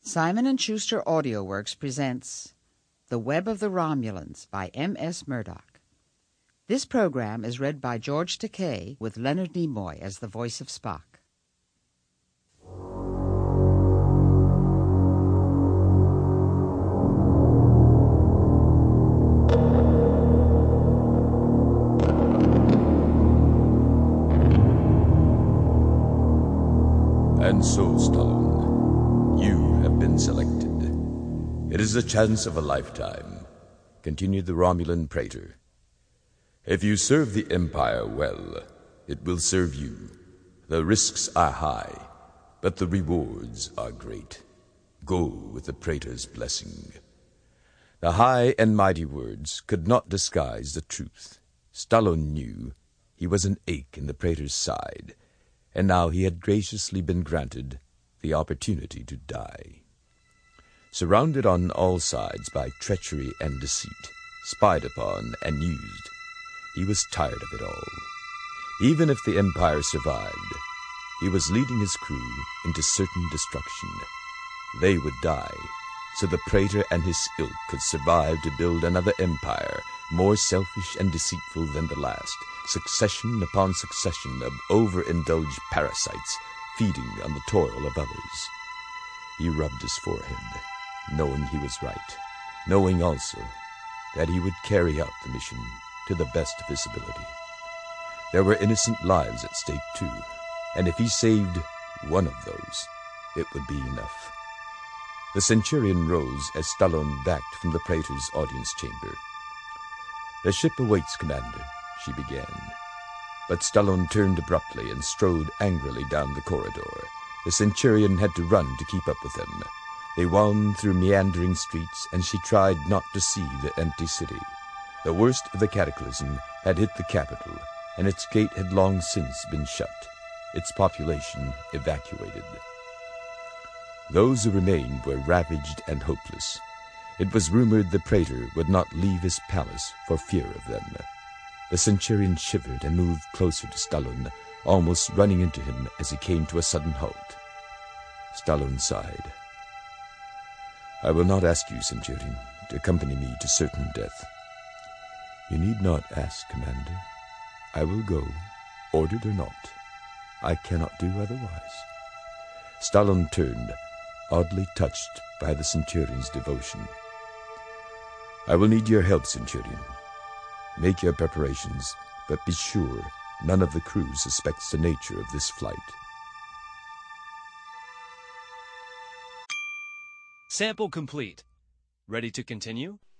Simon & Schuster AudioWorks presents The Web of the Romulans by M.S. Murdoch. This program is read by George Takei with Leonard Nimoy as the voice of Spock. And so, Stallone, you have been selected. It is the chance of a lifetime, continued the Romulan praetor. If you serve the Empire well, it will serve you. The risks are high, but the rewards are great. Go with the praetor's blessing. The high and mighty words could not disguise the truth. Stallone knew he was an ache in the praetor's side, and now he had graciously been granted the opportunity to die. Surrounded on all sides by treachery and deceit, spied upon and used, he was tired of it all. Even if the Empire survived, he was leading his crew into certain destruction. They would die, so the praetor and his ilk could survive to build another empire, more selfish and deceitful than the last, succession upon succession of overindulged parasites feeding on the toil of others. He rubbed his forehead, knowing he was right, knowing also that he would carry out the mission to the best of his ability. There were innocent lives at stake too, and if he saved one of those, it would be enough. The Centurion rose as Stallone backed from the praetor's audience chamber. "The ship awaits, Commander," she began. But Stallone turned abruptly and strode angrily down the corridor. The Centurion had to run to keep up with them. They wound through meandering streets, and she tried not to see the empty city. The worst of the cataclysm had hit the capital, and its gate had long since been shut, its population evacuated. Those who remained were ravaged and hopeless. It was rumored the praetor would not leave his palace for fear of them. The Centurion shivered and moved closer to Stallone, almost running into him as he came to a sudden halt. Stallone sighed. "I will not ask you, Centurion, to accompany me to certain death." "You need not ask, Commander. I will go, ordered or not. I cannot do otherwise." Stallone turned, oddly touched by the Centurion's devotion. "I will need your help, Centurion. Make your preparations, but be sure none of the crew suspects the nature of this flight." Sample complete. Ready to continue?